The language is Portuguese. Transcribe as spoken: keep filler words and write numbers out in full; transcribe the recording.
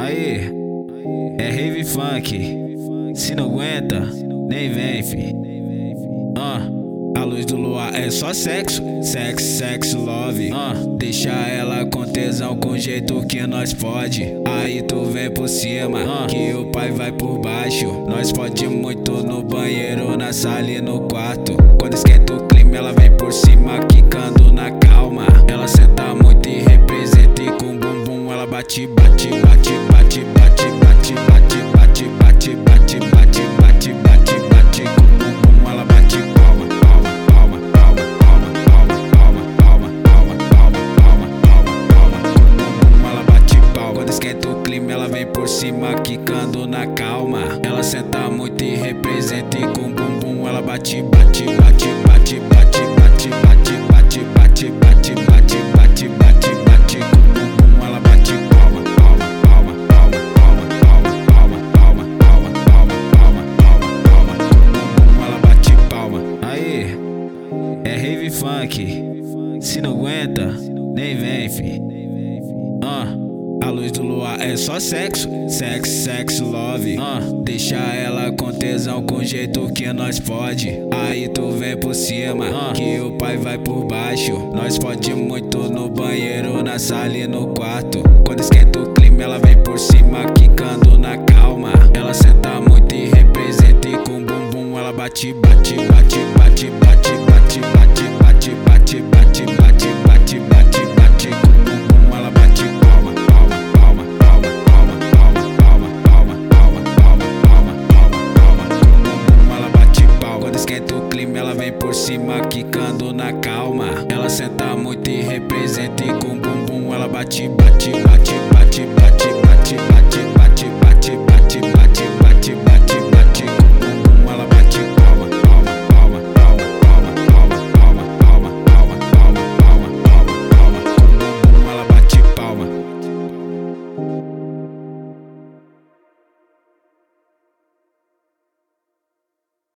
Aí, é rave funk. Se não aguenta, nem vem, fi. Ah, a luz do luar é só sexo, sexo, sexo, love. Ah, deixa ela com tesão, com jeito que nós pode. Aí tu vem por cima, ah, que o pai vai por baixo. Nós pode muito no banheiro, na sala e no quarto. Quando esquenta o clima, ela vem por cima, quicando na calma. Ela senta muito e representa, e com bumbum ela bate, bate, bate, bate, bate, bate, bate, bate, bate, bate, bate, bate, bate, bate, com bumbum ela bate palma, palma, palma, palma, palma, palma, palma, palma, palma, palma, palma, palma, com bumbum ela bate palma. Quando esquenta o clima, ela vem por cima, quicando na calma. Ela senta muito e representa, e com bumbum ela bate, bate, bate, bate, bate, bate, bate, bate, bate, bate, bate, bate, bate, bate, com bumbum ela bate palma, palma, palma, palma, palma, palma, palma, palma, palma, palma, palma, palma, com bumbum ela bate palma. Aí, é rave funk. Se não aguenta, nem vem, fi. Ah, a luz do luar é só sexo, sexo, sexo, love. Ah, deixa ela com tesão, com jeito que nós pode. Aí tu vem por cima, ah, que o pai vai por baixo. Nós pode muito no banheiro, na sala e no quarto. Quando esquenta o clima, ela vem por cima, quicando na calma. Ela senta muito e representa, e com bumbum ela bate, bate.